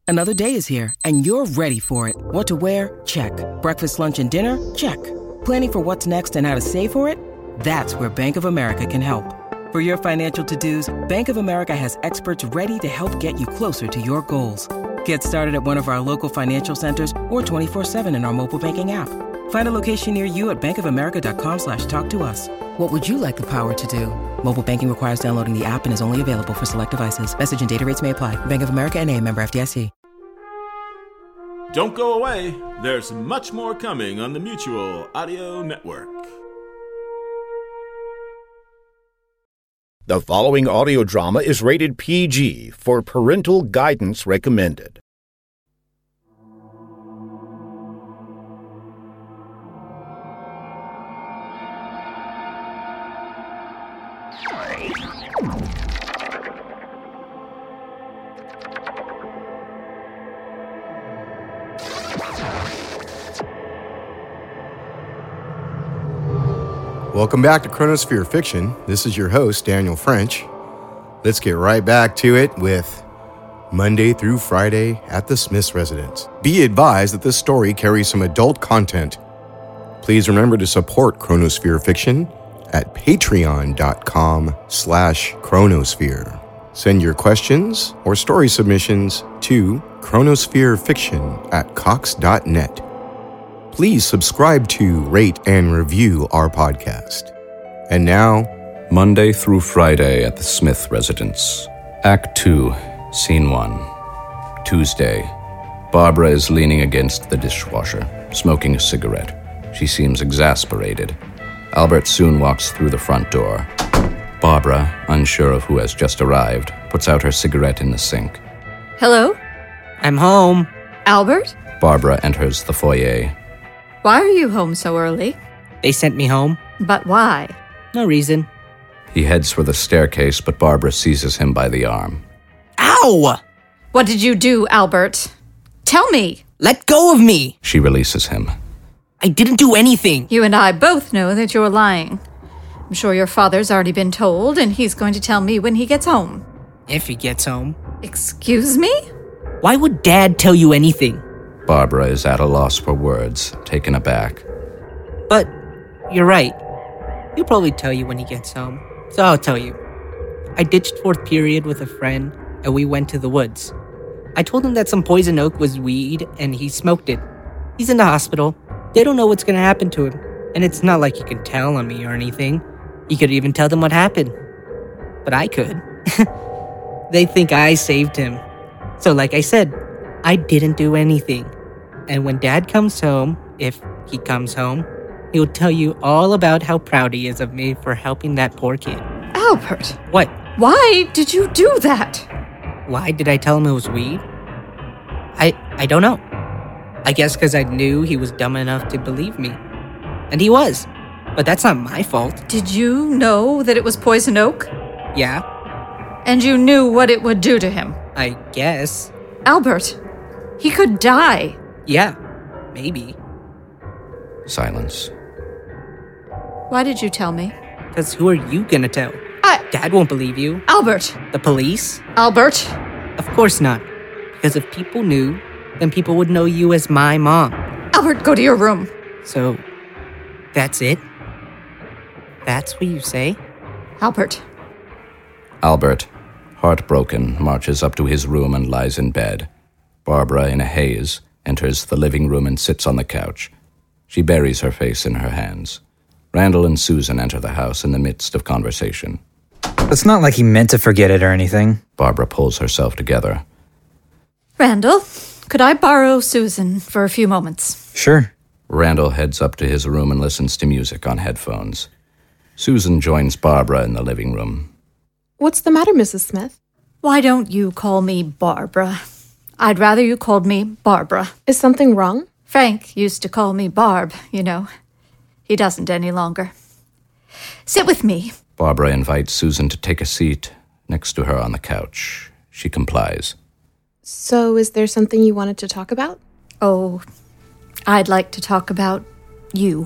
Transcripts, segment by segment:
Another day is here, and you're ready for it. What to wear? Check. Breakfast, lunch, and dinner? Check. Planning for what's next and how to save for it? That's where Bank of America can help. For your financial to-dos, Bank of America has experts ready to help get you closer to your goals. Get started at one of our local financial centers or 24/7 in our mobile banking app. Find a location near you at bankofamerica.com/talktous. What would you like the power to do? Mobile banking requires downloading the app and is only available for select devices. Message and data rates may apply. Bank of America NA, member FDIC. Don't go away. There's much more coming on the Mutual Audio Network. The following audio drama is rated PG for parental guidance recommended. Welcome back to Chronosphere Fiction. This is your host, Daniel French. Let's get right back to it with Monday through Friday at the Smith's residence. Be advised that this story carries some adult content. Please remember to support Chronosphere Fiction at patreon.com/chronosphere. Send your questions or story submissions to chronospherefiction@cox.net. Please subscribe to, rate, and review our podcast. And now, Monday through Friday at the Smith residence. Act 2, Scene 1. Tuesday. Barbara is leaning against the dishwasher, smoking a cigarette. She seems exasperated. Albert soon walks through the front door. Barbara, unsure of who has just arrived, puts out her cigarette in the sink. Hello? I'm home. Albert? Barbara enters the foyer. Why are you home so early? They sent me home. But why? No reason. He heads for the staircase, but Barbara seizes him by the arm. Ow! What did you do, Albert? Tell me! Let go of me! She releases him. I didn't do anything. You and I both know that you're lying. I'm sure your father's already been told, and he's going to tell me when he gets home. If he gets home. Excuse me? Why would Dad tell you anything? Barbara is at a loss for words, taken aback. But you're right. He'll probably tell you when he gets home. So I'll tell you. I ditched fourth period with a friend, and we went to the woods. I told him that some poison oak was weed, and he smoked it. He's in the hospital. They don't know what's going to happen to him. And it's not like you can tell on me or anything. You could even tell them what happened. But I could. They think I saved him. So like I said, I didn't do anything. And when Dad comes home, if he comes home, he'll tell you all about how proud he is of me for helping that poor kid. Albert! What? Why did you do that? Why did I tell him it was weed? I don't know. I guess because I knew he was dumb enough to believe me. And he was. But that's not my fault. Did you know that it was poison oak? Yeah, And you knew what it would do to him? I guess. Albert, he could die. Yeah, maybe. Silence. Why did you tell me? Because who are you gonna tell? Dad won't believe you. Albert! The police? Albert! Of course not. Because if people knew, then people would know you as my mom. Albert, go to your room. So, that's it? That's what you say? Albert. Albert, heartbroken, marches up to his room and lies in bed. Barbara, in a haze, enters the living room and sits on the couch. She buries her face in her hands. Randall and Susan enter the house in the midst of conversation. It's not like he meant to forget it or anything. Barbara pulls herself together. Randall, could I borrow Susan for a few moments? Sure. Randall heads up to his room and listens to music on headphones. Susan joins Barbara in the living room. What's the matter, Mrs. Smith? Why don't you call me Barbara? I'd rather you called me Barbara. Is something wrong? Frank used to call me Barb, you know. He doesn't any longer. Sit with me. Barbara invites Susan to take a seat next to her on the couch. She complies. So, is there something you wanted to talk about? Oh, I'd like to talk about you.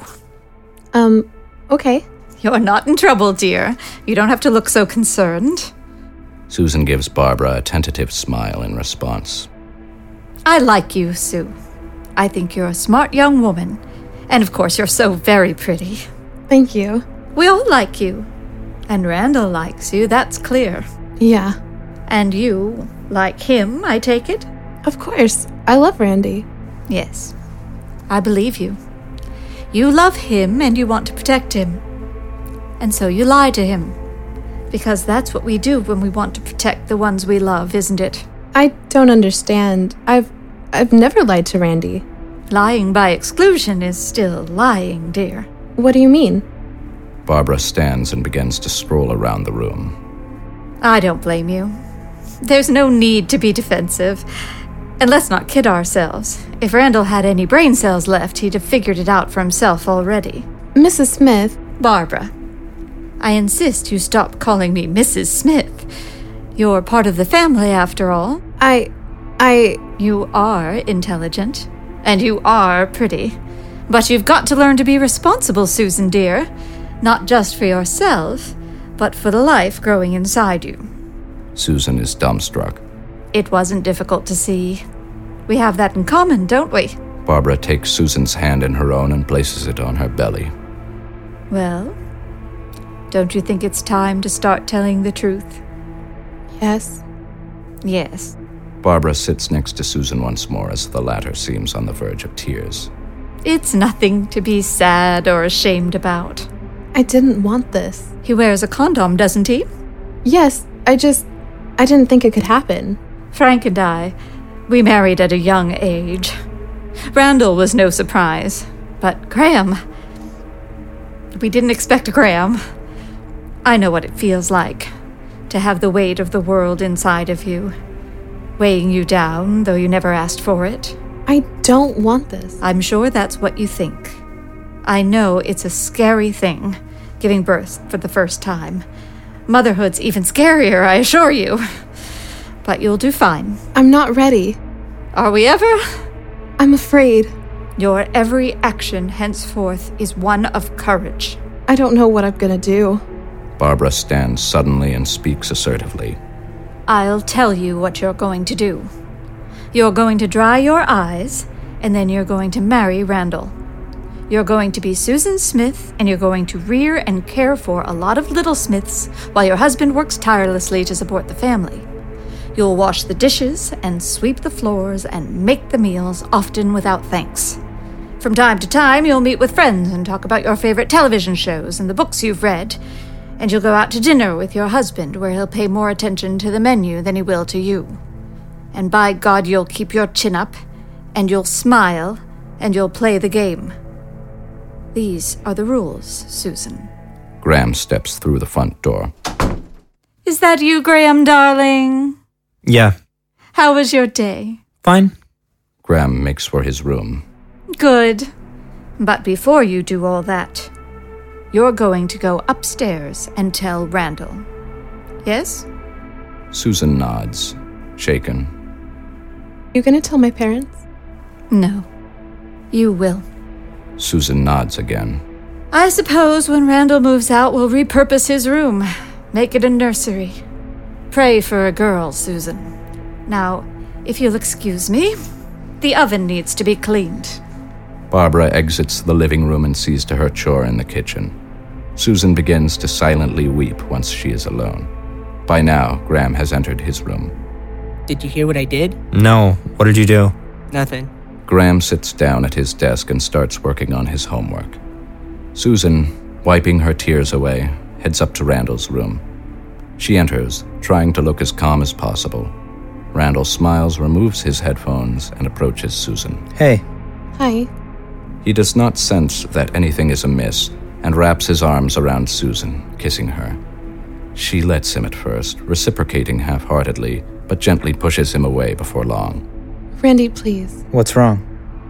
Okay. You're not in trouble, dear. You don't have to look so concerned. Susan gives Barbara a tentative smile in response. I like you, Sue. I think you're a smart young woman. And of course, you're so very pretty. Thank you. We all like you. And Randall likes you, that's clear. Yeah. And you like him, I take it? Of course. I love Randy. Yes. I believe you. You love him and you want to protect him. And so you lie to him. Because that's what we do when we want to protect the ones we love, isn't it? I don't understand. I've never lied to Randy. Lying by exclusion is still lying, dear. What do you mean? Barbara stands and begins to stroll around the room. I don't blame you. There's no need to be defensive. And let's not kid ourselves. If Randall had any brain cells left, he'd have figured it out for himself already. Mrs. Smith. Barbara, I insist you stop calling me Mrs. Smith. You're part of the family, after all. You are intelligent, and you are pretty. But you've got to learn to be responsible, Susan dear. Not just for yourself, but for the life growing inside you. Susan is dumbstruck. It wasn't difficult to see. We have that in common, don't we? Barbara takes Susan's hand in her own and places it on her belly. Well, don't you think it's time to start telling the truth? Yes. Yes. Barbara sits next to Susan once more as the latter seems on the verge of tears. It's nothing to be sad or ashamed about. I didn't want this. He wears a condom, doesn't he? Yes, I didn't think it could happen. Frank and I, we married at a young age. Randall was no surprise, but Graham... We didn't expect Graham. I know what it feels like, to have the weight of the world inside of you, weighing you down, though you never asked for it. I don't want this. I'm sure that's what you think. I know it's a scary thing, giving birth for the first time. Motherhood's even scarier, I assure you. But you'll do fine. I'm not ready. Are we ever? I'm afraid. Your every action henceforth is one of courage. I don't know what I'm gonna do. Barbara stands suddenly and speaks assertively. I'll tell you what you're going to do. You're going to dry your eyes, and then you're going to marry Randall. You're going to be Susan Smith, and you're going to rear and care for a lot of little Smiths while your husband works tirelessly to support the family. You'll wash the dishes and sweep the floors and make the meals, often without thanks. From time to time, you'll meet with friends and talk about your favorite television shows and the books you've read. And you'll go out to dinner with your husband, where he'll pay more attention to the menu than he will to you. And by God, you'll keep your chin up, and you'll smile, and you'll play the game. These are the rules, Susan. Graham steps through the front door. Is that you, Graham, darling? Yeah. How was your day? Fine. Graham makes for his room. Good. But before you do all that, you're going to go upstairs and tell Randall. Yes? Susan nods, shaken. You gonna tell my parents? No. You will. Susan nods again. I suppose when Randall moves out, we'll repurpose his room. Make it a nursery. Pray for a girl, Susan. Now, if you'll excuse me, the oven needs to be cleaned. Barbara exits the living room and sees to her chore in the kitchen. Susan begins to silently weep once she is alone. By now, Graham has entered his room. Did you hear what I did? No. What did you do? Nothing. Graham sits down at his desk and starts working on his homework. Susan, wiping her tears away, heads up to Randall's room. She enters, trying to look as calm as possible. Randall smiles, removes his headphones, and approaches Susan. Hey. Hi. He does not sense that anything is amiss and wraps his arms around Susan, kissing her. She lets him at first, reciprocating half-heartedly, but gently pushes him away before long. Randy, please. What's wrong?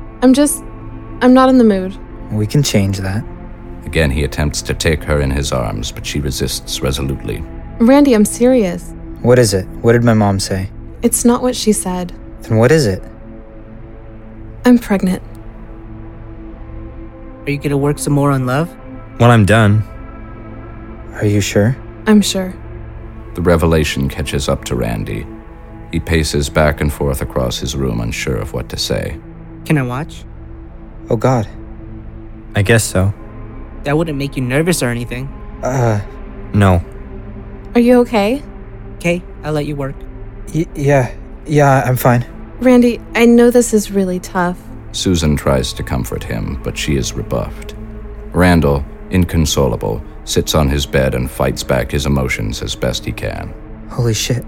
I'm not in the mood. We can change that. Again, he attempts to take her in his arms, but she resists resolutely. Randy, I'm serious. What is it? What did my mom say? It's not what she said. Then what is it? I'm pregnant. Are you gonna work some more on love? When I'm done. Are you sure? I'm sure. The revelation catches up to Randy. He paces back and forth across his room, unsure of what to say. Can I watch? Oh God. I guess so. That wouldn't make you nervous or anything. No. Are you okay? Okay, I'll let you work. Yeah, I'm fine. Randy, I know this is really tough. Susan tries to comfort him, but she is rebuffed. Randall, inconsolable, sits on his bed and fights back his emotions as best he can. Holy shit.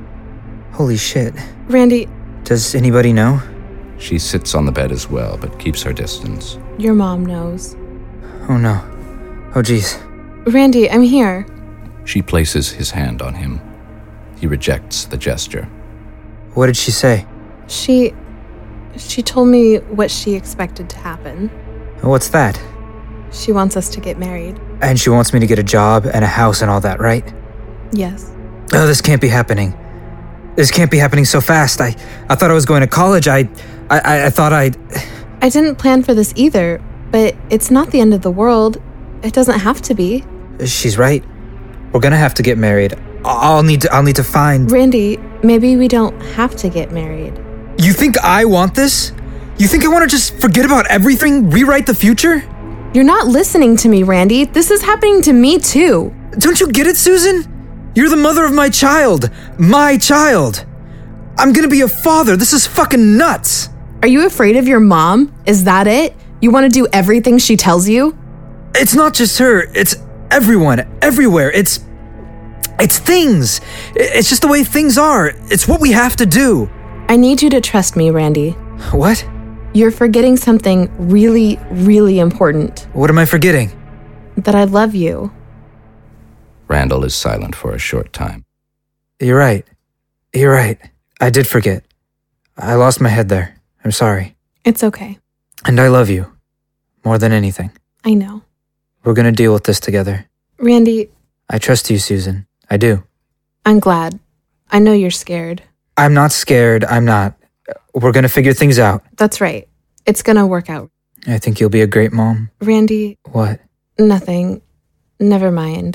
Randy, Does anybody know? She sits on the bed as well, but keeps her distance. your mom knows. Oh no. Oh jeez. Randy, I'm here. She places his hand on him. He rejects the gesture. What did she say? She told me what she expected to happen. What's that? She wants us to get married. And she wants me to get a job and a house and all that, right? Yes. Oh, this can't be happening. This can't be happening so fast. I thought I was going to college. I thought I'd... I didn't plan for this either, but it's not the end of the world. It doesn't have to be. She's right. We're gonna have to get married. I'll need to find... Randy, maybe we don't have to get married. You think I want this? You think I want to just forget about everything, rewrite the future? You're not listening to me, Randy. This is happening to me too. Don't you get it, Susan? You're the mother of my child. My child. I'm gonna be a father. This is fucking nuts. Are you afraid of your mom? Is that it? You want to do everything she tells you? It's not just her. It's everyone, everywhere. It's things. It's just the way things are. It's what we have to do. I need you to trust me, Randy. What? You're forgetting something really, really important. What am I forgetting? That I love you. Randall is silent for a short time. You're right. I did forget. I lost my head there. I'm sorry. It's okay. And I love you. More than anything. I know. We're gonna deal with this together. Randy, I trust you, Susan. I do. I'm glad. I know you're scared. I'm not scared. I'm not. We're gonna figure things out. That's right. It's gonna work out. I think you'll be a great mom. Randy, What? nothing. Never mind.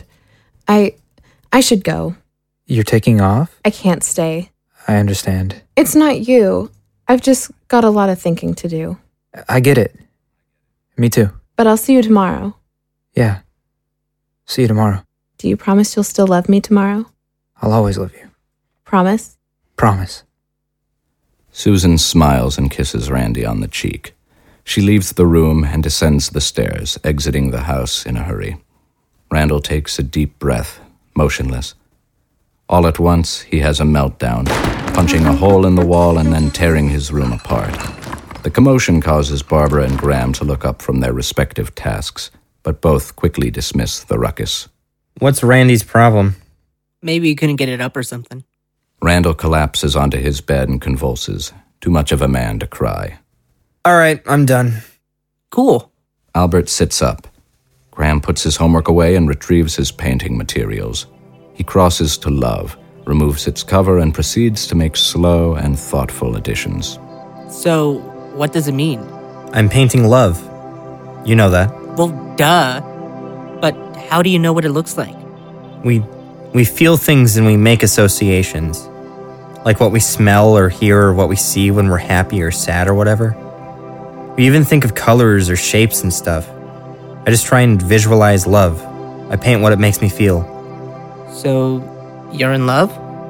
I should go. You're taking off? I can't stay. I understand. It's not you. I've just got a lot of thinking to do. I get it. Me too. But I'll see you tomorrow. Yeah. See you tomorrow. Do you promise you'll still love me tomorrow? I'll always love you. Promise? Promise. Susan smiles and kisses Randy on the cheek. She leaves the room and descends the stairs, exiting the house in a hurry. Randall takes a deep breath, motionless. All at once, he has a meltdown, punching a hole in the wall and then tearing his room apart. The commotion causes Barbara and Graham to look up from their respective tasks, but both quickly dismiss the ruckus. What's Randy's problem? Maybe you couldn't get it up or something. Randall collapses onto his bed and convulses, too much of a man to cry. All right, I'm done. Cool. Albert sits up. Graham puts his homework away and retrieves his painting materials. He crosses to Love, removes its cover, and proceeds to make slow and thoughtful additions. So, what does it mean? I'm painting love. You know that. Well, duh. But how do you know what it looks like? We feel things and we make associations. Like what we smell or hear or what we see when we're happy or sad or whatever. We even think of colors or shapes and stuff. I just try and visualize love. I paint what it makes me feel. So, you're in love?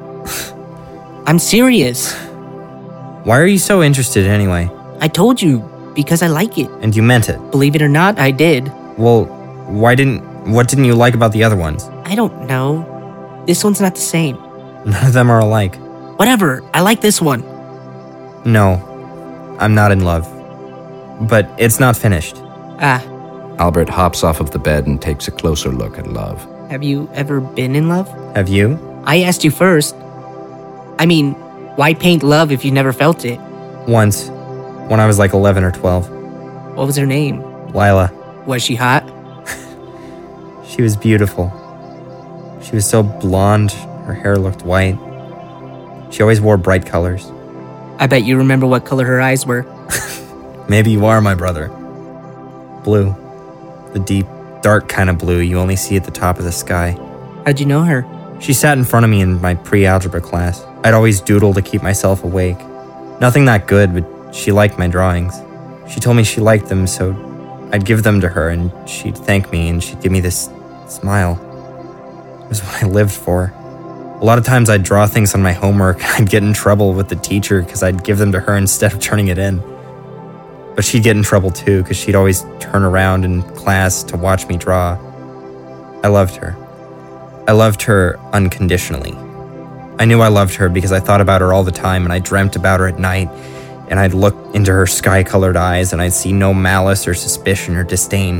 I'm serious. Why are you so interested anyway? I told you, because I like it. And you meant it. Believe it or not, I did. Well, what didn't you like about the other ones? I don't know. This one's not the same. None of them are alike. Whatever, I like this one. No, I'm not in love. But it's not finished. Albert hops off of the bed and takes a closer look at Love. Have you ever been in love? Have you? I asked you first. I mean, why paint love if you never felt it? Once, when I was like 11 or 12. What was her name? Lila. Was she hot? She was beautiful. She was so blonde, her hair looked white. She always wore bright colors. I bet you remember what color her eyes were. Maybe you are my brother. Blue. The deep, dark kind of blue you only see at the top of the sky. How'd you know her? She sat in front of me in my pre-algebra class. I'd always doodle to keep myself awake. Nothing that good, but she liked my drawings. She told me she liked them, so I'd give them to her, and she'd thank me, and she'd give me this smile. It was what I lived for. A lot of times I'd draw things on my homework, and I'd get in trouble with the teacher because I'd give them to her instead of turning it in. But she'd get in trouble too, because she'd always turn around in class to watch me draw. I loved her. I loved her unconditionally. I knew I loved her because I thought about her all the time, and I dreamt about her at night, and I'd look into her sky-colored eyes, and I'd see no malice or suspicion or disdain.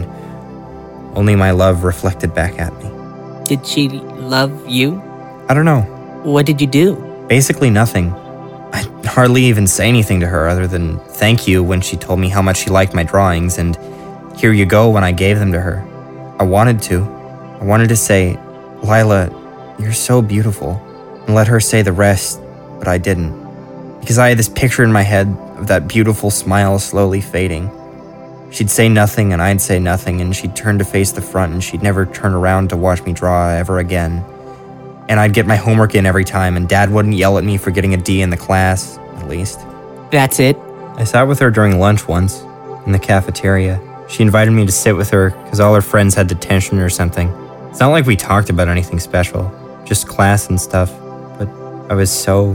Only my love reflected back at me. Did she love you? I don't know. What did you do? Basically nothing. I'd hardly even say anything to her other than thank you when she told me how much she liked my drawings, and here you go when I gave them to her. I wanted to. I wanted to say, Lila, you're so beautiful, and let her say the rest, but I didn't. Because I had this picture in my head of that beautiful smile slowly fading. She'd say nothing and I'd say nothing, and she'd turn to face the front, and she'd never turn around to watch me draw ever again. And I'd get my homework in every time, and Dad wouldn't yell at me for getting a D in the class, at least. That's it? I sat with her during lunch once, in the cafeteria. She invited me to sit with her because all her friends had detention or something. It's not like we talked about anything special, just class and stuff, but I was so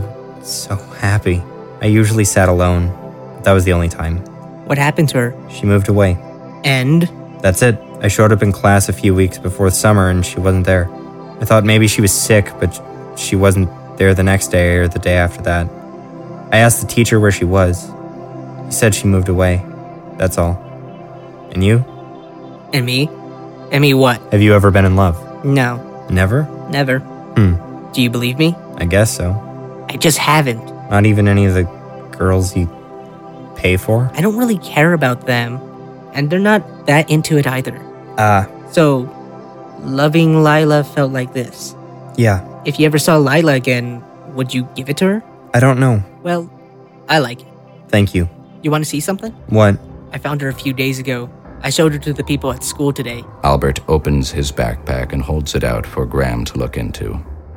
happy. I usually sat alone, but that was the only time. What happened to her? She moved away. And? That's it. I showed up in class a few weeks before summer and she wasn't there. I thought maybe she was sick, but she wasn't there the next day or the day after that. I asked the teacher where she was. He said she moved away. That's all. And you? And me? And me what? Have you ever been in love? No. Never? Never. Do you believe me? I guess so. I just haven't. Not even any of the girls you pay for? I don't really care about them, and they're not that into it either. So, loving Lila felt like this. Yeah. If you ever saw Lila again, would you give it to her? I don't know. Well, I like it. Thank you. You want to see something? What? I found her a few days ago. I showed her to the people at school today. Albert opens his backpack and holds it out for Graham to look into.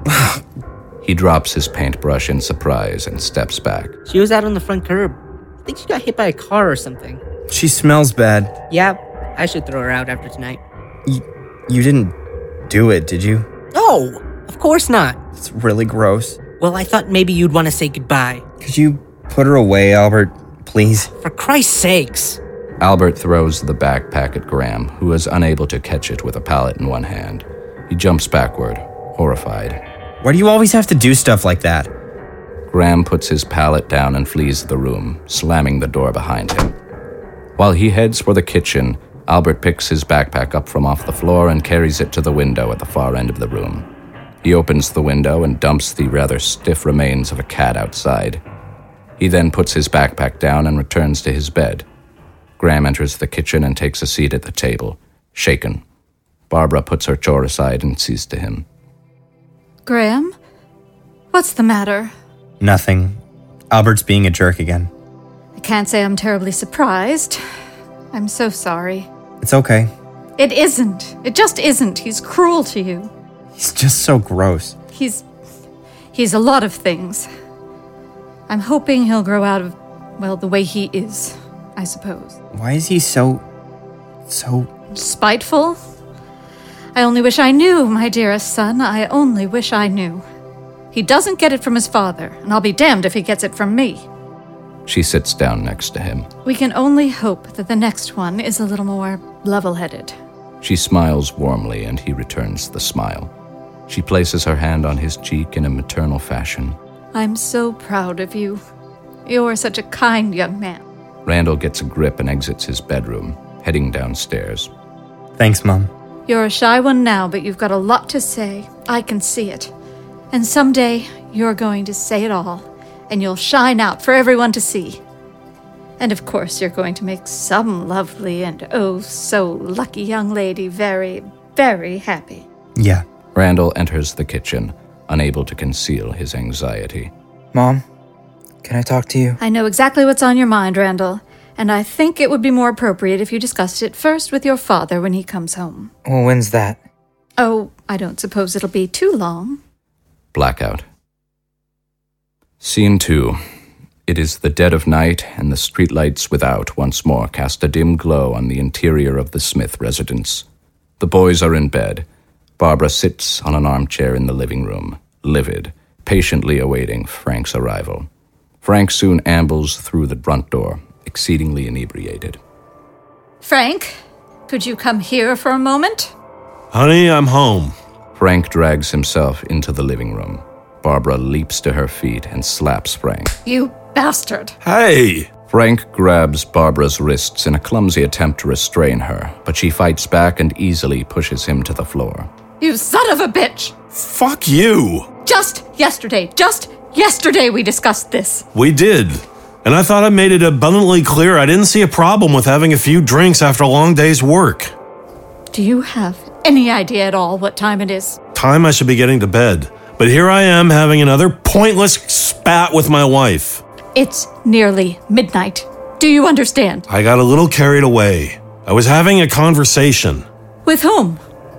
He drops his paintbrush in surprise and steps back. She was out on the front curb. I think she got hit by a car or something. She smells bad. Yeah, I should throw her out after tonight. You didn't do it, did you? No, of course not. It's really gross. Well, I thought maybe you'd want to say goodbye. Could you put her away, Albert, please? For Christ's sakes. Albert throws the backpack at Graham, who is unable to catch it with a palette in one hand. He jumps backward, horrified. Why do you always have to do stuff like that? Graham puts his palette down and flees the room, slamming the door behind him. While he heads for the kitchen, Albert picks his backpack up from off the floor and carries it to the window at the far end of the room. He opens the window and dumps the rather stiff remains of a cat outside. He then puts his backpack down and returns to his bed. Graham enters the kitchen and takes a seat at the table, shaken. Barbara puts her chore aside and sees to him. Graham? What's the matter? Nothing. Albert's being a jerk again. I can't say I'm terribly surprised. I'm so sorry. It's okay. It isn't. It just isn't. He's cruel to you. He's just so gross. He's a lot of things. I'm hoping he'll grow out of, well, the way he is, I suppose. Why is he so... Spiteful? I only wish I knew, my dearest son. I only wish I knew. He doesn't get it from his father, and I'll be damned if he gets it from me. She sits down next to him. We can only hope that the next one is a little more level-headed. She smiles warmly, and he returns the smile. She places her hand on his cheek in a maternal fashion. I'm so proud of you. You're such a kind young man. Randall gets a grip and exits his bedroom, heading downstairs. Thanks, Mom. You're a shy one now, but you've got a lot to say. I can see it. And someday, you're going to say it all, and you'll shine out for everyone to see. And of course, you're going to make some lovely and oh so lucky young lady very, very happy. Yeah. Randall enters the kitchen, unable to conceal his anxiety. Mom, can I talk to you? I know exactly what's on your mind, Randall, and I think it would be more appropriate if you discussed it first with your father when he comes home. Well, when's that? Oh, I don't suppose it'll be too long. Blackout. Scene 2. It is the dead of night, and the streetlights without once more cast a dim glow on the interior of the Smith residence. The boys are in bed. Barbara sits on an armchair in the living room, livid, patiently awaiting Frank's arrival. Frank soon ambles through the front door, exceedingly inebriated. Frank, could you come here for a moment? Honey, I'm home. Frank drags himself into the living room. Barbara leaps to her feet and slaps Frank. You bastard. Hey! Frank grabs Barbara's wrists in a clumsy attempt to restrain her, but she fights back and easily pushes him to the floor. You son of a bitch! Fuck you! Just yesterday we discussed this. We did. And I thought I made it abundantly clear I didn't see a problem with having a few drinks after a long day's work. Do you have any idea at all what time it is? Time I should be getting to bed. But here I am having another pointless spat with my wife. It's nearly midnight. Do you understand? I got a little carried away. I was having a conversation. With whom?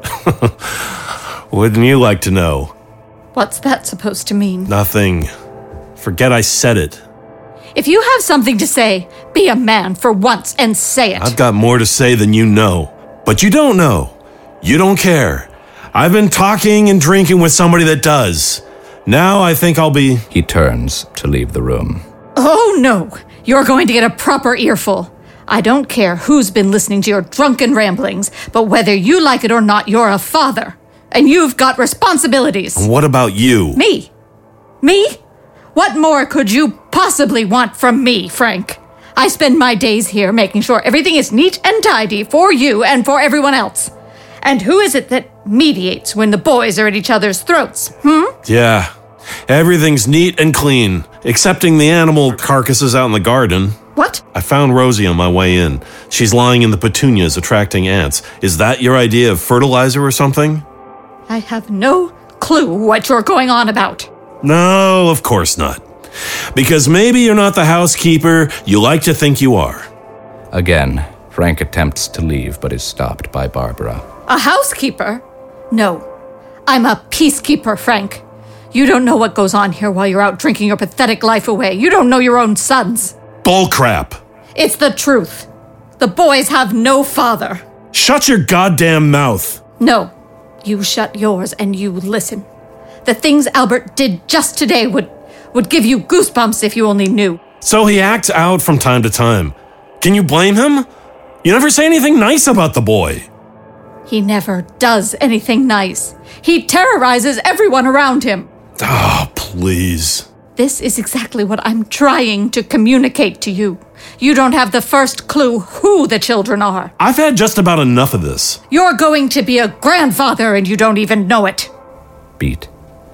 Wouldn't you like to know? What's that supposed to mean? Nothing. Forget I said it. If you have something to say, be a man for once and say it. I've got more to say than you know. But you don't know. You don't care. I've been talking and drinking with somebody that does. Now I think I'll be... He turns to leave the room. Oh no, you're going to get a proper earful. I don't care who's been listening to your drunken ramblings, but whether you like it or not, you're a father. And you've got responsibilities. And what about you? Me? Me? What more could you possibly want from me, Frank? I spend my days here making sure everything is neat and tidy for you and for everyone else. And who is it that mediates when the boys are at each other's throats, Yeah. Everything's neat and clean, excepting the animal carcasses out in the garden. What? I found Rosie on my way in. She's lying in the petunias attracting ants. Is that your idea of fertilizer or something? I have no clue what you're going on about. No, of course not. Because maybe you're not the housekeeper you like to think you are. Again, Frank attempts to leave but is stopped by Barbara. A housekeeper? No. I'm a peacekeeper, Frank. You don't know what goes on here while you're out drinking your pathetic life away. You don't know your own sons. Bullcrap. It's the truth. The boys have no father. Shut your goddamn mouth. No. You shut yours and you listen. The things Albert did just today would give you goosebumps if you only knew. So he acts out from time to time. Can you blame him? You never say anything nice about the boy. He never does anything nice. He terrorizes everyone around him. Oh, please. This is exactly what I'm trying to communicate to you. You don't have the first clue who the children are. I've had just about enough of this. You're going to be a grandfather and you don't even know it. Beat.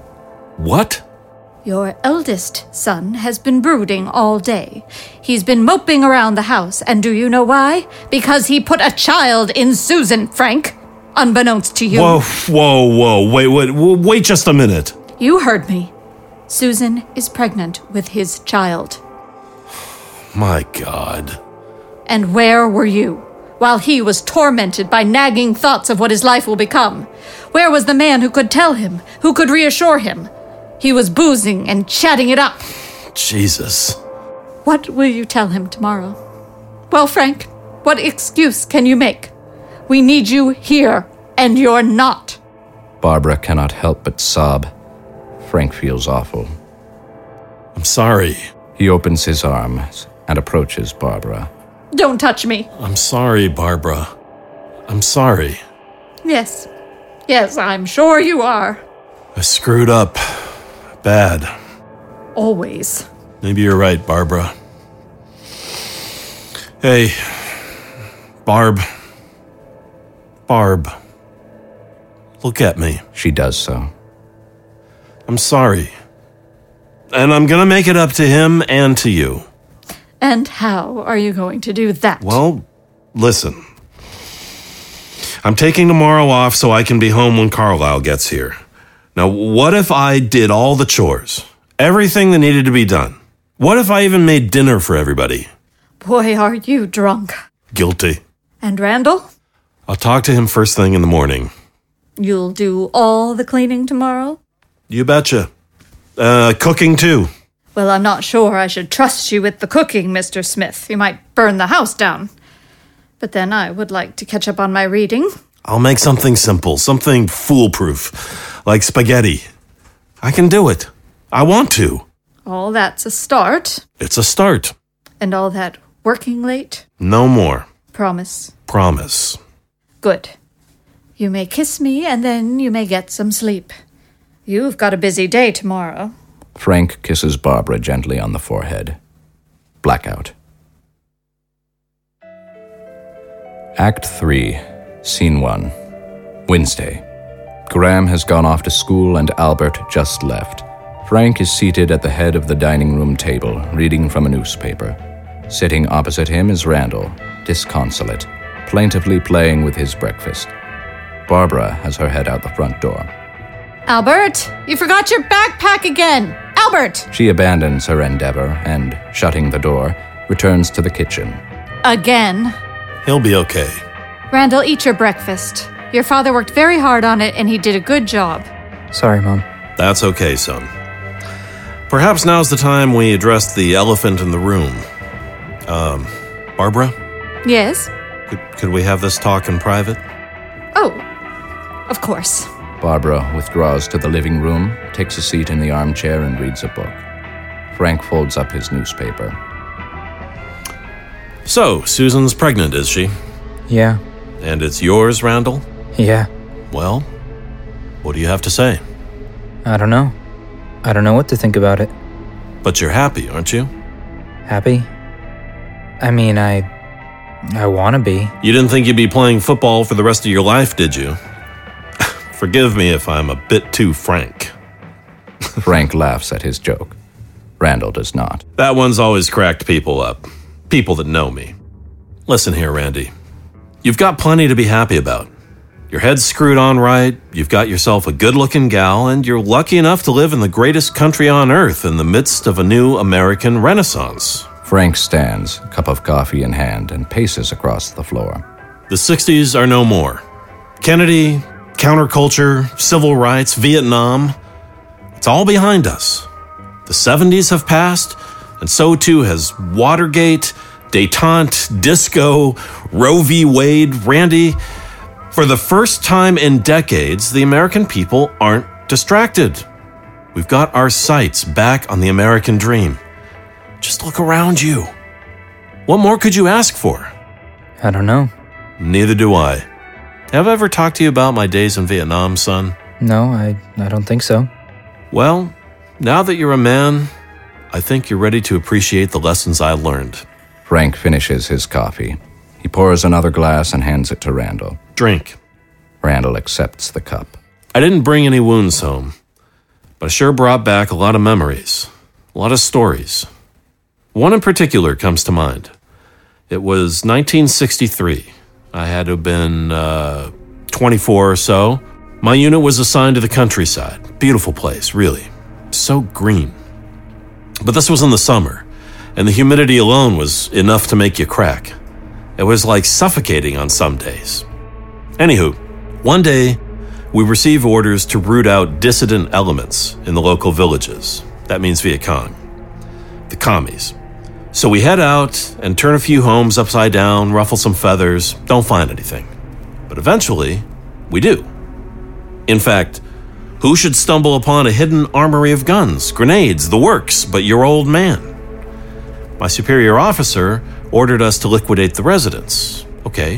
What? Your eldest son has been brooding all day. He's been moping around the house, and do you know why? Because he put a child in Susan, Frank. Unbeknownst to you. Whoa. Wait just a minute. You heard me. Susan is pregnant with his child. My God. And where were you while he was tormented by nagging thoughts of what his life will become? Where was the man who could tell him, who could reassure him? He was boozing and chatting it up. Jesus. What will you tell him tomorrow? Well, Frank, what excuse can you make? We need you here, and you're not. Barbara cannot help but sob. Frank feels awful. I'm sorry. He opens his arms and approaches Barbara. Don't touch me. I'm sorry, Barbara. I'm sorry. Yes, I'm sure you are. I screwed up. Bad. Always. Maybe you're right, Barbara. Hey, Barb. Look at me. She does so. I'm sorry. And I'm gonna make it up to him and to you. And how are you going to do that? Well, listen. I'm taking tomorrow off so I can be home when Carlisle gets here. Now, what if I did all the chores? Everything that needed to be done? What if I even made dinner for everybody? Boy, are you drunk. Guilty. And Randall? I'll talk to him first thing in the morning. You'll do all the cleaning tomorrow? You betcha. Cooking too. Well, I'm not sure I should trust you with the cooking, Mr. Smith. You might burn the house down. But then I would like to catch up on my reading. I'll make something simple, something foolproof, like spaghetti. I can do it. I want to. All that's a start. It's a start. And all that working late? No more. Promise. Promise. Good. You may kiss me, and then you may get some sleep. You've got a busy day tomorrow. Frank kisses Barbara gently on the forehead. Blackout. Act 3, Scene 1. Wednesday. Graham has gone off to school and Albert just left. Frank is seated at the head of the dining room table, reading from a newspaper. Sitting opposite him is Randall, disconsolate, plaintively playing with his breakfast. Barbara has her head out the front door. Albert, you forgot your backpack again! Albert! She abandons her endeavor and, shutting the door, returns to the kitchen. Again. He'll be okay. Randall, eat your breakfast. Your father worked very hard on it, and he did a good job. Sorry, Mom. That's okay, son. Perhaps now's the time we address the elephant in the room. Barbara? Yes? Could we have this talk in private? Oh, of course. Barbara withdraws to the living room, takes a seat in the armchair, and reads a book. Frank folds up his newspaper. So, Susan's pregnant, is she? Yeah. And it's yours, Randall? Yeah. Well, what do you have to say? I don't know. I don't know what to think about it. But you're happy, aren't you? Happy? I mean, I want to be. You didn't think you'd be playing football for the rest of your life, did you? Forgive me if I'm a bit too frank. Frank laughs at his joke. Randall does not. That one's always cracked people up. People that know me. Listen here, Randy. You've got plenty to be happy about. Your head's screwed on right, you've got yourself a good-looking gal, and you're lucky enough to live in the greatest country on earth in the midst of a new American renaissance. Frank stands, a cup of coffee in hand, and paces across the floor. The 60s are no more. Kennedy, counterculture, civil rights, Vietnam, it's all behind us. The 70s have passed, and so too has Watergate, détente, disco, Roe v. Wade. Randy, for the first time in decades, the American people aren't distracted. We've got our sights back on the American dream. Just look around you. What more could you ask for? I don't know. Neither do I. Have I ever talked to you about my days in Vietnam, son? No, I don't think so. Well, now that you're a man, I think you're ready to appreciate the lessons I learned. Frank finishes his coffee. He pours another glass and hands it to Randall. Drink. Randall accepts the cup. I didn't bring any wounds home, but I sure brought back a lot of memories, a lot of stories. One in particular comes to mind. It was 1963. I had to have been 24 or so. My unit was assigned to the countryside. Beautiful place, really. So green. But this was in the summer, and the humidity alone was enough to make you crack. It was like suffocating on some days. Anywho, one day, we received orders to root out dissident elements in the local villages. That means Viet Cong. The commies. So we head out and turn a few homes upside down, ruffle some feathers, don't find anything. But eventually, we do. In fact, who should stumble upon a hidden armory of guns, grenades, the works, but your old man? My superior officer ordered us to liquidate the residence. Okay.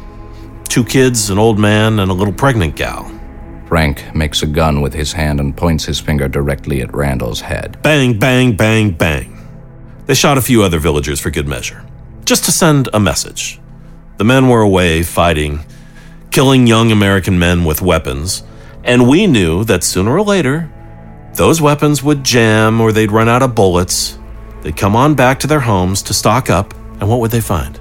2 kids, an old man, and a little pregnant gal. Frank makes a gun with his hand and points his finger directly at Randall's head. Bang, bang, bang, bang. They shot a few other villagers for good measure, just to send a message. The men were away fighting, killing young American men with weapons, and we knew that sooner or later, those weapons would jam or they'd run out of bullets. They'd come on back to their homes to stock up, and what would they find?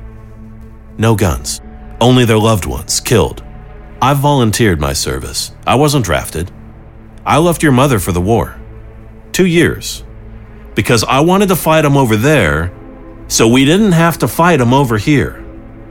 No guns. Only their loved ones, killed. I volunteered my service. I wasn't drafted. I left your mother for the war. 2 years. Because I wanted to fight them over there, so we didn't have to fight them over here.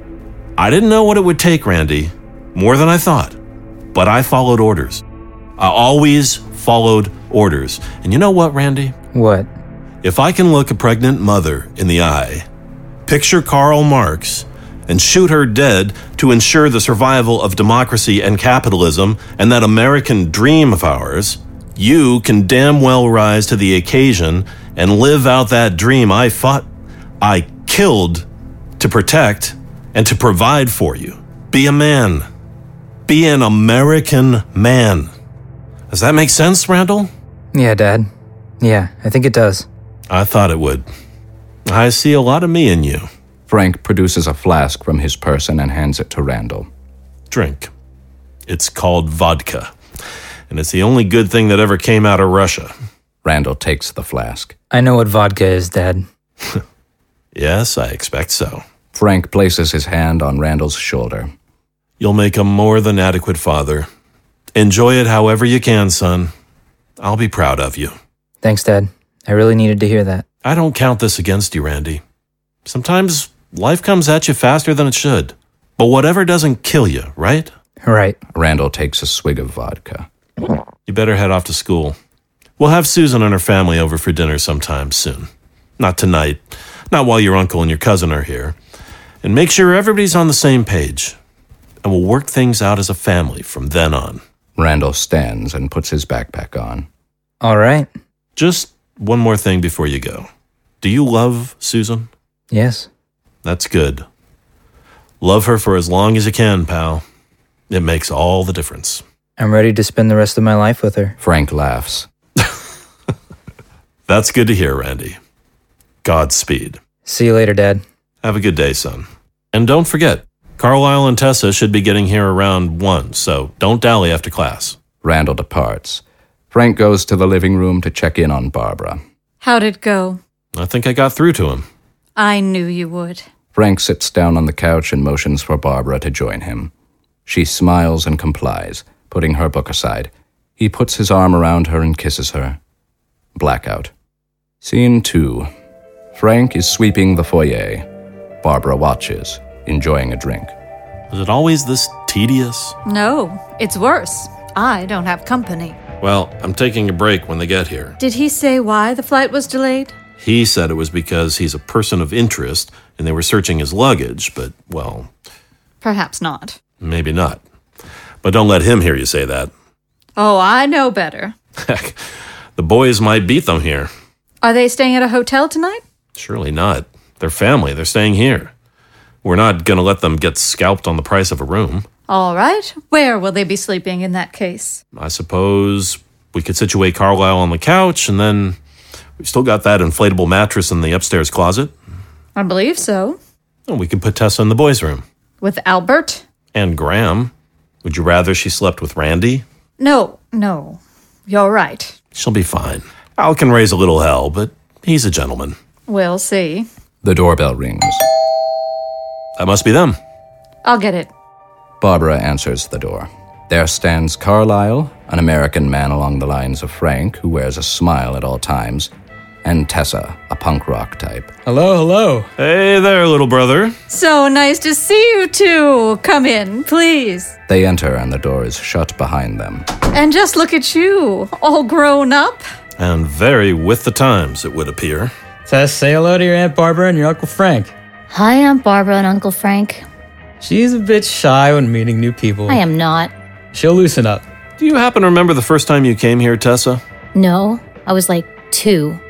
I didn't know what it would take, Randy, more than I thought. But I followed orders. I always followed orders. And you know what, Randy? What? If I can look a pregnant mother in the eye, picture Karl Marx, and shoot her dead to ensure the survival of democracy and capitalism and that American dream of ours, you can damn well rise to the occasion and live out that dream I killed to protect and to provide for you. Be a man. Be an American man. Does that make sense, Randall? Yeah, Dad. Yeah, I think it does. I thought it would. I see a lot of me in you. Frank produces a flask from his person and hands it to Randall. Drink. It's called vodka, and it's the only good thing that ever came out of Russia. Randall takes the flask. I know what vodka is, Dad. Yes, I expect so. Frank places his hand on Randall's shoulder. You'll make a more than adequate father. Enjoy it however you can, son. I'll be proud of you. Thanks, Dad. I really needed to hear that. I don't count this against you, Randy. Sometimes life comes at you faster than it should. But whatever doesn't kill you, right? Right. Randall takes a swig of vodka. You better head off to school. We'll have Susan and her family over for dinner sometime soon. Not tonight. Not while your uncle and your cousin are here. And make sure everybody's on the same page. And we'll work things out as a family from then on. Randall stands and puts his backpack on. All right. Just one more thing before you go. Do you love Susan? Yes. That's good. Love her for as long as you can, pal. It makes all the difference. I'm ready to spend the rest of my life with her. Frank laughs. That's good to hear, Randy. Godspeed. See you later, Dad. Have a good day, son. And don't forget, Carlisle and Tessa should be getting here around 1, so don't dally after class. Randall departs. Frank goes to the living room to check in on Barbara. How'd it go? I think I got through to him. I knew you would. Frank sits down on the couch and motions for Barbara to join him. She smiles and complies, putting her book aside. He puts his arm around her and kisses her. Blackout. Scene 2. Frank is sweeping the foyer. Barbara watches, enjoying a drink. Was it always this tedious? No, it's worse. I don't have company. Well, I'm taking a break when they get here. Did he say why the flight was delayed? He said it was because he's a person of interest and they were searching his luggage, but, well... Perhaps not. Maybe not. But don't let him hear you say that. Oh, I know better. Heck, the boys might beat them here. Are they staying at a hotel tonight? Surely not. They're family. They're staying here. We're not going to let them get scalped on the price of a room. All right. Where will they be sleeping in that case? I suppose we could situate Carlisle on the couch, and then we've still got that inflatable mattress in the upstairs closet. I believe so. And we could put Tessa in the boys' room. With Albert? And Graham. Would you rather she slept with Randy? No. You're right. She'll be fine. Al can raise a little hell, but he's a gentleman. We'll see. The doorbell rings. That must be them. I'll get it. Barbara answers the door. There stands Carlisle, an American man along the lines of Frank, who wears a smile at all times, and Tessa, a punk rock type. Hello. Hey there, little brother. So nice to see you two. Come in, please. They enter and the door is shut behind them. And just look at you, all grown up. And very with the times, it would appear. Tess, say hello to your Aunt Barbara and your Uncle Frank. Hi, Aunt Barbara and Uncle Frank. She's a bit shy when meeting new people. I am not. She'll loosen up. Do you happen to remember the first time you came here, Tessa? No, I was like 2.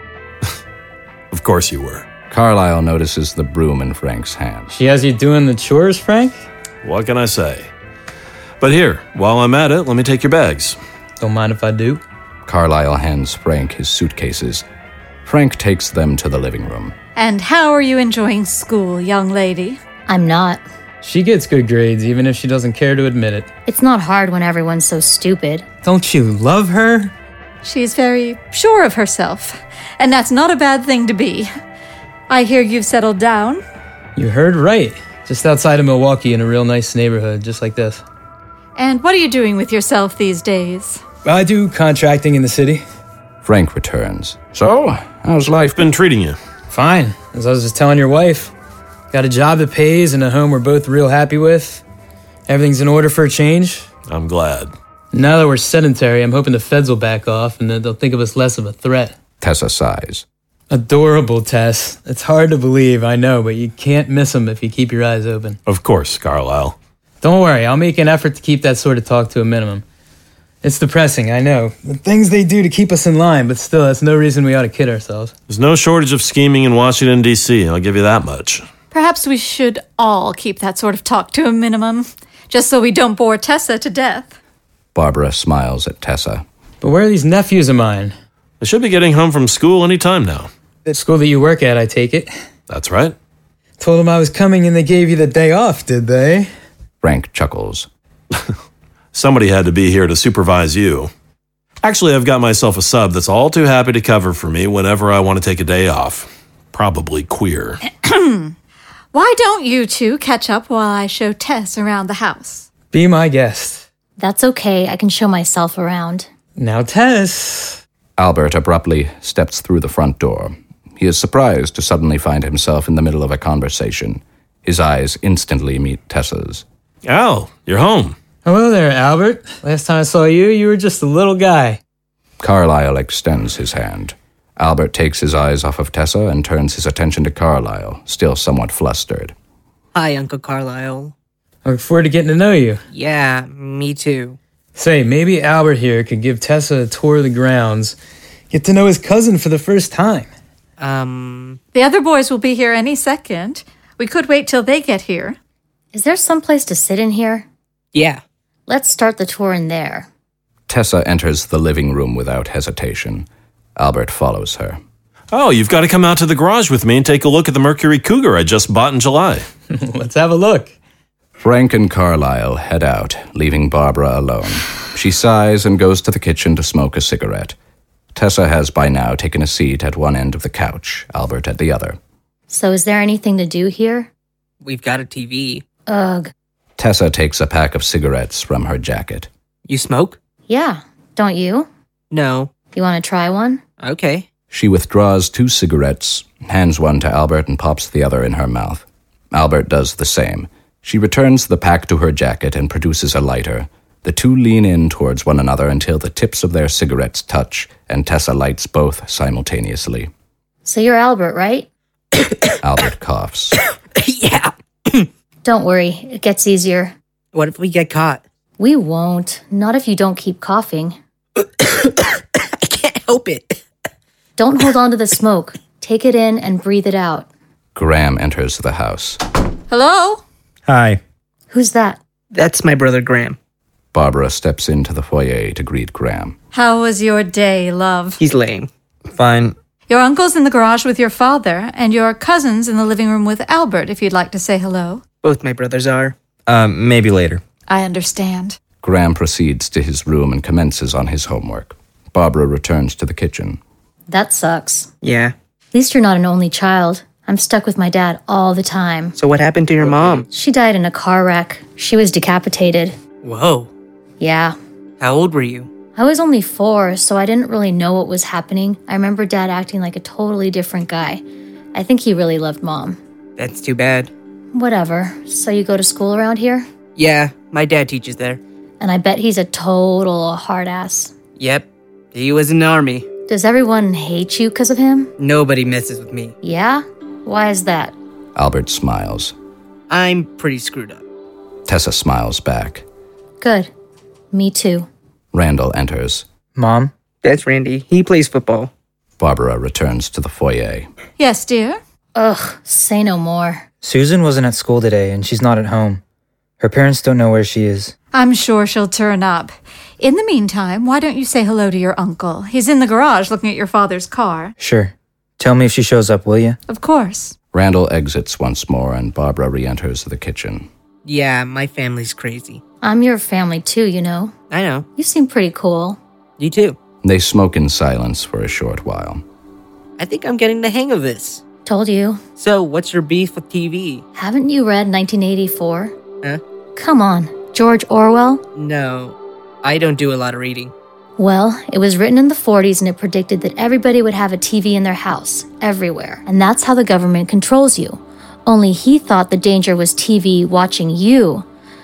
Of course you were. Carlisle notices the broom in Frank's hand. She has you doing the chores, Frank? What can I say? But here, while I'm at it, let me take your bags. Don't mind if I do. Carlisle hands Frank his suitcases. Frank takes them to the living room. And how are you enjoying school, young lady? I'm not. She gets good grades, even if she doesn't care to admit it. It's not hard when everyone's so stupid. Don't you love her? She's very sure of herself, and that's not a bad thing to be. I hear you've settled down. You heard right. Just outside of Milwaukee in a real nice neighborhood, just like this. And what are you doing with yourself these days? I do contracting in the city. Frank returns. So, how's life been treating you? Fine, as I was just telling your wife. Got a job that pays and a home we're both real happy with. Everything's in order for a change. I'm glad. Now that we're sedentary, I'm hoping the feds will back off and that they'll think of us less of a threat. Tessa sighs. Adorable, Tess. It's hard to believe, I know, but you can't miss them if you keep your eyes open. Of course, Carlisle. Don't worry, I'll make an effort to keep that sort of talk to a minimum. It's depressing, I know. The things they do to keep us in line, but still, that's no reason we ought to kid ourselves. There's no shortage of scheming in Washington, D.C., I'll give you that much. Perhaps we should all keep that sort of talk to a minimum, just so we don't bore Tessa to death. Barbara smiles at Tessa. But where are these nephews of mine? They should be getting home from school any time now. The school that you work at, I take it. That's right. Told them I was coming and they gave you the day off, did they? Frank chuckles. Somebody had to be here to supervise you. Actually, I've got myself a sub that's all too happy to cover for me whenever I want to take a day off. Probably queer. Why don't you two catch up while I show Tess around the house? Be my guest. That's okay. I can show myself around. Now, Tess. Albert abruptly steps through the front door. He is surprised to suddenly find himself in the middle of a conversation. His eyes instantly meet Tessa's. Al, you're home. Hello there, Albert. Last time I saw you, you were just a little guy. Carlisle extends his hand. Albert takes his eyes off of Tessa and turns his attention to Carlisle, still somewhat flustered. Hi, Uncle Carlisle. I look forward to getting to know you. Yeah, me too. Say, maybe Albert here could give Tessa a tour of the grounds. Get to know his cousin for the first time. The other boys will be here any second. We could wait till they get here. Is there someplace to sit in here? Yeah. Let's start the tour in there. Tessa enters the living room without hesitation. Albert follows her. Oh, you've got to come out to the garage with me and take a look at the Mercury Cougar I just bought in July. Let's have a look. Frank and Carlisle head out, leaving Barbara alone. She sighs and goes to the kitchen to smoke a cigarette. Tessa has by now taken a seat at one end of the couch, Albert at the other. So is there anything to do here? We've got a TV. Ugh. Tessa takes a pack of cigarettes from her jacket. You smoke? Yeah. Don't you? No. You want to try one? Okay. She withdraws 2 cigarettes, hands one to Albert, and pops the other in her mouth. Albert does the same. She returns the pack to her jacket and produces a lighter. The two lean in towards one another until the tips of their cigarettes touch, and Tessa lights both simultaneously. So you're Albert, right? Albert coughs. Yeah. Don't worry, it gets easier. What if we get caught? We won't. Not if you don't keep coughing. I can't help it. Don't hold on to the smoke. Take it in and breathe it out. Graham enters the house. Hello? Hi. Who's that? That's my brother Graham. Barbara steps into the foyer to greet Graham. How was your day, love? He's lame. Fine. Your uncle's in the garage with your father, and your cousin's in the living room with Albert, if you'd like to say hello. Both my brothers are. Maybe later. I understand. Graham proceeds to his room and commences on his homework. Barbara returns to the kitchen. That sucks. Yeah. At least you're not an only child. I'm stuck with my dad all the time. So what happened to your mom? She died in a car wreck. She was decapitated. Whoa. Yeah. How old were you? I was only 4, so I didn't really know what was happening. I remember Dad acting like a totally different guy. I think he really loved Mom. That's too bad. Whatever. So you go to school around here? Yeah, my dad teaches there. And I bet he's a total hard ass. Yep. He was in the army. Does everyone hate you because of him? Nobody messes with me. Yeah? Why is that? Albert smiles. I'm pretty screwed up. Tessa smiles back. Good. Me too. Randall enters. Mom? That's Randy. He plays football. Barbara returns to the foyer. Yes, dear? Ugh, say no more. Susan wasn't at school today, and she's not at home. Her parents don't know where she is. I'm sure she'll turn up. In the meantime, why don't you say hello to your uncle? He's in the garage looking at your father's car. Sure. Tell me if she shows up, will you? Of course. Randall exits once more, and Barbara re-enters the kitchen. Yeah, my family's crazy. I'm your family too, you know. I know. You seem pretty cool. You too. They smoke in silence for a short while. I think I'm getting the hang of this. Told you. So, what's your beef with TV? Haven't you read 1984? Huh? Come on, George Orwell? No, I don't do a lot of reading. Well, it was written in the 40s and it predicted that everybody would have a TV in their house, everywhere. And that's how the government controls you. Only he thought the danger was TV watching you.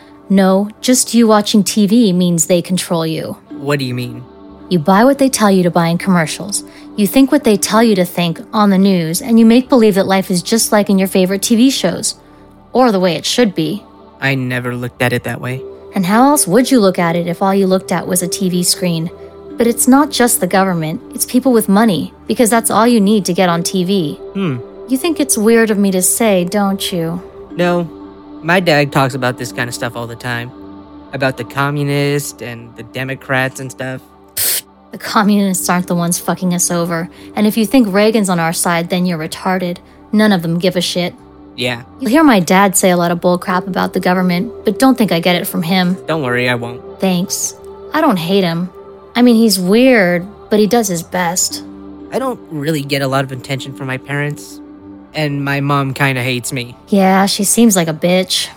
No, just you watching TV means they control you. What do you mean? You buy what they tell you to buy in commercials. You think what they tell you to think on the news, and you make believe that life is just like in your favorite TV shows. Or the way it should be. I never looked at it that way. And how else would you look at it if all you looked at was a TV screen? But it's not just the government, it's people with money, because that's all you need to get on TV. You think it's weird of me to say, don't you? No, my dad talks about this kind of stuff all the time. About the communists and the Democrats and stuff. The communists aren't the ones fucking us over. And if you think Reagan's on our side, then you're retarded. None of them give a shit. Yeah. You'll hear my dad say a lot of bullcrap about the government, but don't think I get it from him. Don't worry, I won't. Thanks. I don't hate him. I mean, he's weird, but he does his best. I don't really get a lot of attention from my parents. And my mom kinda hates me. Yeah, she seems like a bitch.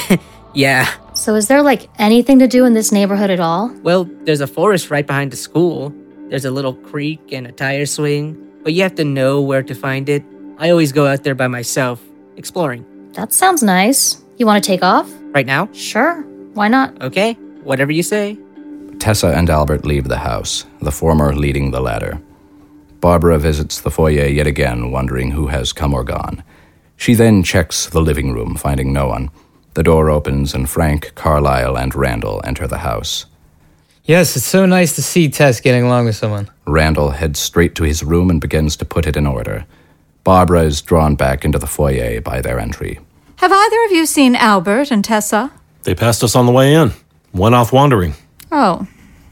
Yeah. So is there, anything to do in this neighborhood at all? Well, there's a forest right behind the school. There's a little creek and a tire swing. But you have to know where to find it. I always go out there by myself, exploring. That sounds nice. You want to take off? Right now? Sure. Why not? Okay, whatever you say. Tessa and Albert leave the house, the former leading the latter. Barbara visits the foyer yet again, wondering who has come or gone. She then checks the living room, finding no one. The door opens and Frank, Carlisle, and Randall enter the house. Yes, it's so nice to see Tess getting along with someone. Randall heads straight to his room and begins to put it in order. Barbara is drawn back into the foyer by their entry. Have either of you seen Albert and Tessa? They passed us on the way in. Went off wandering. Oh,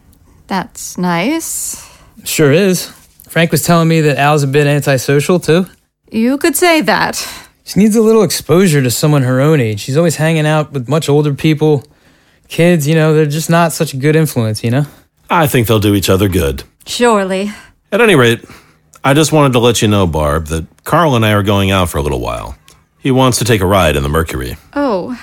that's nice. Sure is. Frank was telling me that Al's a bit antisocial, too. You could say that. She needs a little exposure to someone her own age. She's always hanging out with much older people. Kids, they're just not such a good influence, I think they'll do each other good. Surely. At any rate, I just wanted to let you know, Barb, that Carl and I are going out for a little while. He wants to take a ride in the Mercury. Oh,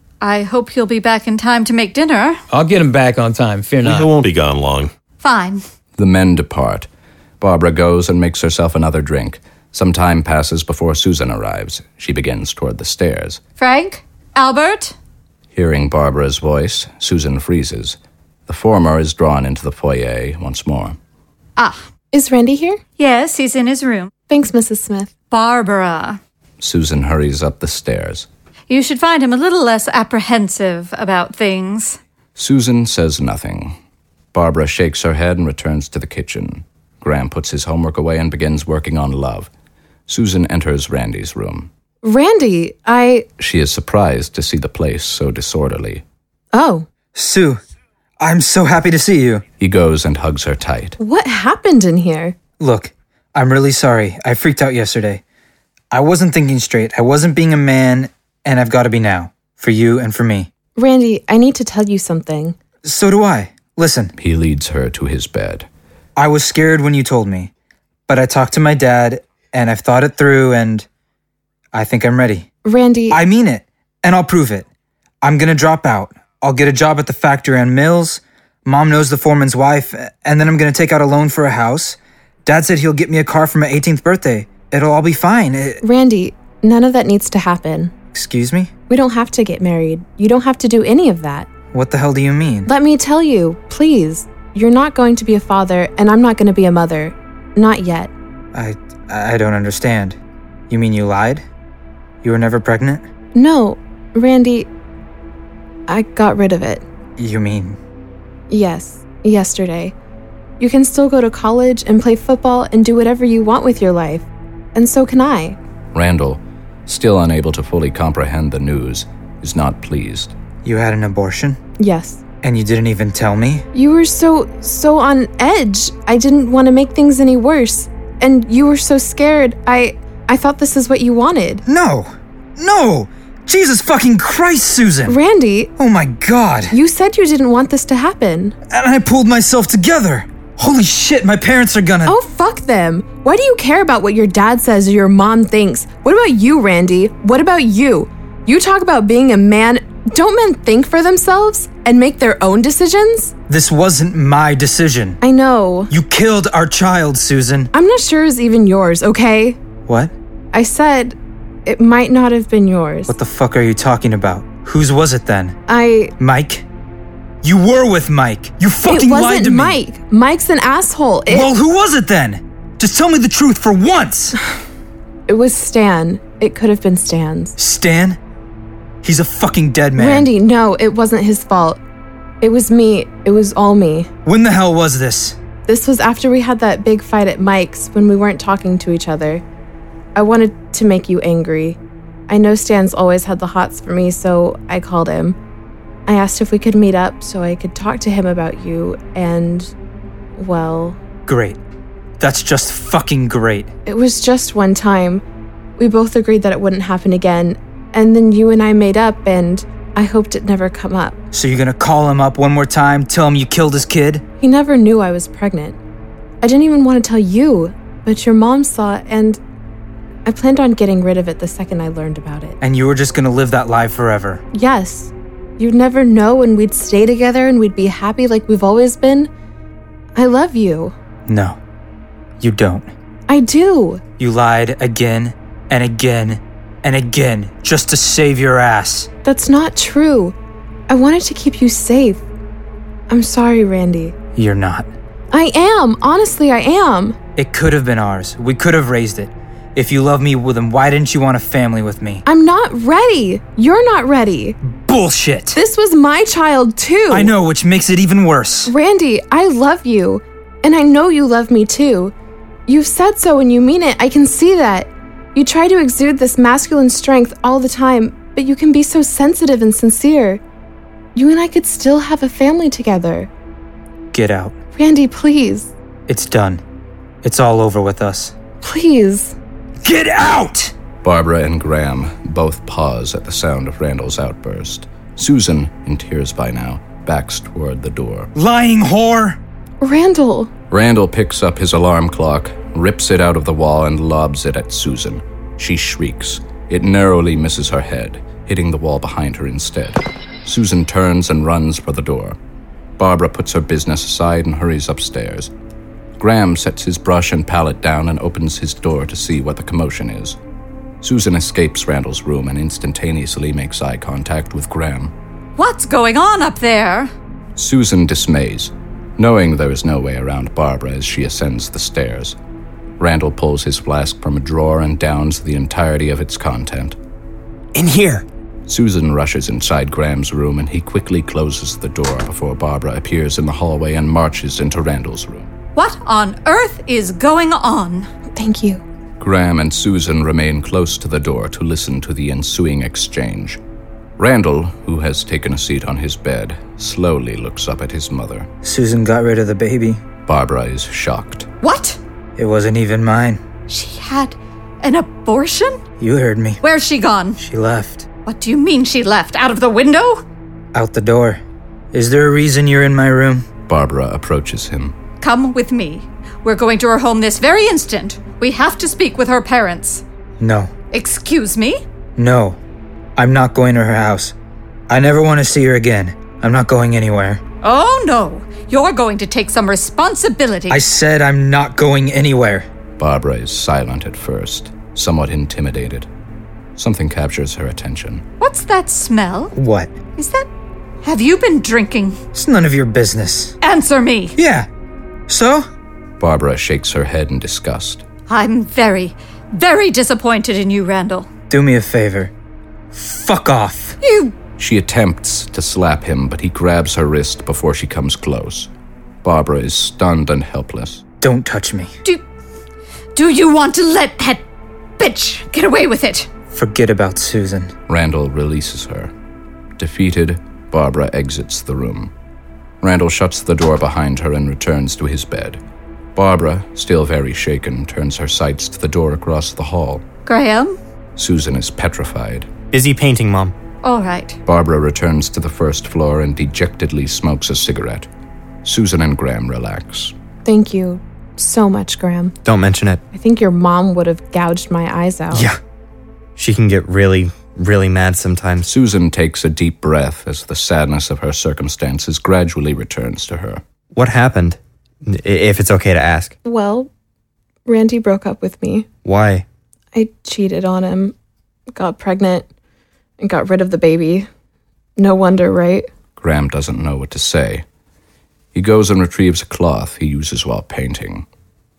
I hope he'll be back in time to make dinner. I'll get him back on time, fear not. He won't be gone long. Fine. The men depart. Barbara goes and makes herself another drink. Some time passes before Susan arrives. She begins toward the stairs. Frank? Albert? Hearing Barbara's voice, Susan freezes. The former is drawn into the foyer once more. Ah. Is Randy here? Yes, he's in his room. Thanks, Mrs. Smith. Barbara. Susan hurries up the stairs. You should find him a little less apprehensive about things. Susan says nothing. Barbara shakes her head and returns to the kitchen. Graham puts his homework away and begins working on Love. Susan enters Randy's room. Randy, She is surprised to see the place so disorderly. Oh. Sue, I'm so happy to see you. He goes and hugs her tight. What happened in here? Look, I'm really sorry. I freaked out yesterday. I wasn't thinking straight. I wasn't being a man, and I've got to be now. For you and for me. Randy, I need to tell you something. So do I. Listen. He leads her to his bed. I was scared when you told me, but I talked to my dad, and I've thought it through, and I think I'm ready. Randy. I mean it, and I'll prove it. I'm gonna drop out. I'll get a job at the factory on Mills. Mom knows the foreman's wife, and then I'm gonna take out a loan for a house. Dad said he'll get me a car for my 18th birthday. It'll all be fine. Randy, none of that needs to happen. Excuse me? We don't have to get married. You don't have to do any of that. What the hell do you mean? Let me tell you, please. You're not going to be a father, and I'm not going to be a mother. Not yet. I don't understand. You mean you lied? You were never pregnant? No, Randy, I got rid of it. You mean? Yes, yesterday. You can still go to college and play football and do whatever you want with your life. And so can I. Randall, still unable to fully comprehend the news, is not pleased. You had an abortion? Yes. And you didn't even tell me? You were so on edge. I didn't want to make things any worse. And you were so scared. I thought this is what you wanted. No! Jesus fucking Christ, Susan! Randy! Oh my God! You said you didn't want this to happen. And I pulled myself together! Holy shit, my parents are gonna— Oh, fuck them. Why do you care about what your dad says or your mom thinks? What about you, Randy? What about you? You talk about being a man. Don't men think for themselves and make their own decisions? This wasn't my decision. I know. You killed our child, Susan. I'm not sure it's even yours, okay? What? I said it might not have been yours. What the fuck are you talking about? Whose was it then? Mike? You were with Mike. You fucking lied to me. It wasn't Mike. Mike's an asshole. Well, who was it then? Just tell me the truth for once! It was Stan. It could have been Stan's. Stan? He's a fucking dead man. Randy, no, it wasn't his fault. It was me. It was all me. When the hell was this? This was after we had that big fight at Mike's when we weren't talking to each other. I wanted to make you angry. I know Stan's always had the hots for me, so I called him. I asked if we could meet up so I could talk to him about you, and, well... Great. That's just fucking great. It was just one time. We both agreed that it wouldn't happen again, and then you and I made up, and I hoped it'd never come up. So you're gonna call him up one more time, tell him you killed his kid? He never knew I was pregnant. I didn't even want to tell you, but your mom saw it, and I planned on getting rid of it the second I learned about it. And you were just gonna live that lie forever? Yes. You'd never know, and we'd stay together and we'd be happy like we've always been. I love you. No, you don't. I do. You lied again and again and again just to save your ass. That's not true. I wanted to keep you safe. I'm sorry, Randy. You're not. I am. Honestly, I am. It could have been ours. We could have raised it. If you love me, well, then why didn't you want a family with me? I'm not ready. You're not ready. Bullshit. This was my child, too. I know, which makes it even worse. Randy, I love you. And I know you love me, too. You've said so and you mean it. I can see that. You try to exude this masculine strength all the time, but you can be so sensitive and sincere. You and I could still have a family together. Get out. Randy, please. It's done. It's all over with us. Please. Get out! Barbara and Graham both pause at the sound of Randall's outburst. Susan, in tears by now, backs toward the door. Lying whore! Randall! Randall picks up his alarm clock, rips it out of the wall, and lobs it at Susan. She shrieks. It narrowly misses her head, hitting the wall behind her instead. Susan turns and runs for the door. Barbara puts her business aside and hurries upstairs. Graham sets his brush and palette down and opens his door to see what the commotion is. Susan escapes Randall's room and instantaneously makes eye contact with Graham. What's going on up there? Susan dismays, knowing there is no way around Barbara as she ascends the stairs. Randall pulls his flask from a drawer and downs the entirety of its content. In here! Susan rushes inside Graham's room and he quickly closes the door before Barbara appears in the hallway and marches into Randall's room. What on earth is going on? Thank you. Graham and Susan remain close to the door to listen to the ensuing exchange. Randall, who has taken a seat on his bed, slowly looks up at his mother. Susan got rid of the baby. Barbara is shocked. What? It wasn't even mine. She had an abortion? You heard me. Where's she gone? She left. What do you mean she left? Out of the window? Out the door. Is there a reason you're in my room? Barbara approaches him. Come with me. We're going to her home this very instant. We have to speak with her parents. No. Excuse me? No. I'm not going to her house. I never want to see her again. I'm not going anywhere. Oh, no. You're going to take some responsibility. I said I'm not going anywhere. Barbara is silent at first, somewhat intimidated. Something captures her attention. What's that smell? What? Is that... Have you been drinking? It's none of your business. Answer me. Yeah. So? Barbara shakes her head in disgust. I'm very, very disappointed in you, Randall. Do me a favor. Fuck off. You... She attempts to slap him, but he grabs her wrist before she comes close. Barbara is stunned and helpless. Don't touch me. Do you want to let that bitch get away with it? Forget about Susan. Randall releases her. Defeated, Barbara exits the room. Randall shuts the door behind her and returns to his bed. Barbara, still very shaken, turns her sights to the door across the hall. Graham? Susan is petrified. Busy painting, Mom. All right. Barbara returns to the first floor and dejectedly smokes a cigarette. Susan and Graham relax. Thank you so much, Graham. Don't mention it. I think your mom would have gouged my eyes out. Yeah. She can get really, really mad sometimes. Susan takes a deep breath as the sadness of her circumstances gradually returns to her. What happened? If it's okay to ask. Well, Randy broke up with me. Why? I cheated on him, got pregnant, and got rid of the baby. No wonder, right? Graham doesn't know what to say. He goes and retrieves a cloth he uses while painting.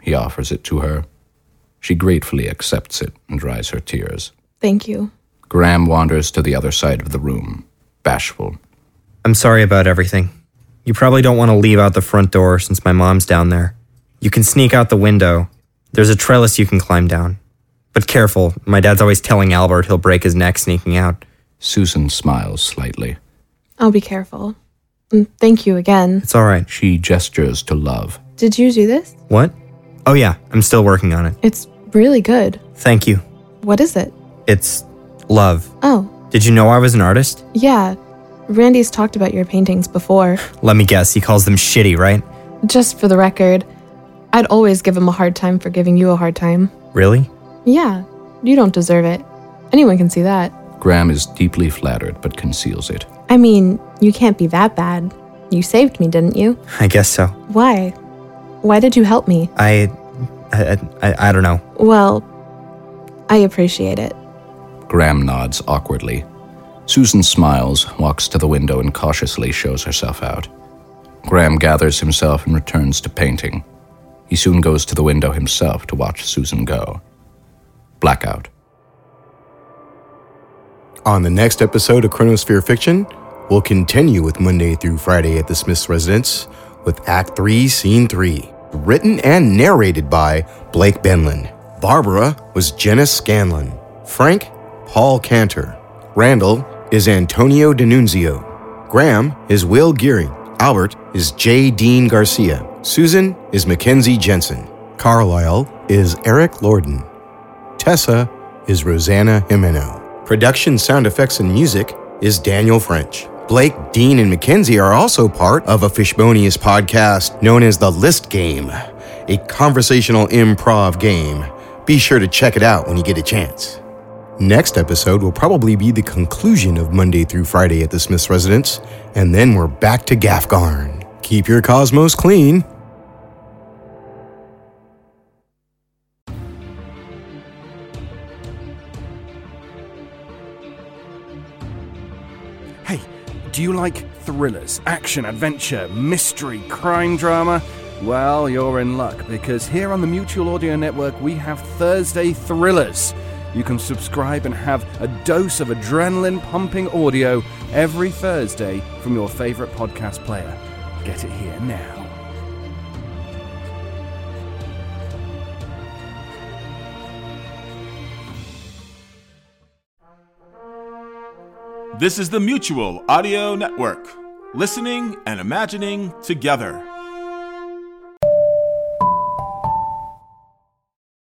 He offers it to her. She gratefully accepts it and dries her tears. Thank you. Graham wanders to the other side of the room, bashful. I'm sorry about everything. You probably don't want to leave out the front door since my mom's down there. You can sneak out the window. There's a trellis you can climb down. But careful, my dad's always telling Albert he'll break his neck sneaking out. Susan smiles slightly. I'll be careful. And thank you again. It's all right. She gestures to Love. Did you do this? What? Oh yeah, I'm still working on it. It's really good. Thank you. What is it? It's Love. Oh. Did you know I was an artist? Yeah. Randy's talked about your paintings before. Let me guess, he calls them shitty, right? Just for the record, I'd always give him a hard time for giving you a hard time. Really? Yeah, you don't deserve it. Anyone can see that. Graham is deeply flattered but conceals it. I mean, you can't be that bad. You saved me, didn't you? I guess so. Why? Why did you help me? I don't know. Well, I appreciate it. Graham nods awkwardly. Susan smiles, walks to the window, and cautiously shows herself out. Graham gathers himself and returns to painting. He soon goes to the window himself to watch Susan go. Blackout. On the next episode of Chronosphere Fiction, we'll continue with Monday through Friday at the Smith's residence with Act 3, Scene 3, written and narrated by Blake Benlin. Barbara was Jenna Scanlon. Frank, Paul Cantor. Randall is Antonio D'Annunzio. Graham is Will Gearing. Albert is J. Dean Garcia. Susan is Mackenzie Jensen. Carlisle is Eric Lorden. Tessa is Rosanna Jimeno. Production, sound effects, and music is Daniel French. Blake, Dean, and Mackenzie are also part of a Fishbonius podcast known as The List Game, a conversational improv game. Be sure to check it out when you get a chance. Next episode will probably be the conclusion of Monday through Friday at the Smith's residence, and then we're back to Gafgarn. Keep your cosmos clean. Hey, do you like thrillers, action, adventure, mystery, crime drama? Well, you're in luck, because here on the Mutual Audio Network we have Thursday Thrillers. You can subscribe and have a dose of adrenaline-pumping audio every Thursday from your favorite podcast player. Get it here now. This is the Mutual Audio Network. Listening and imagining together.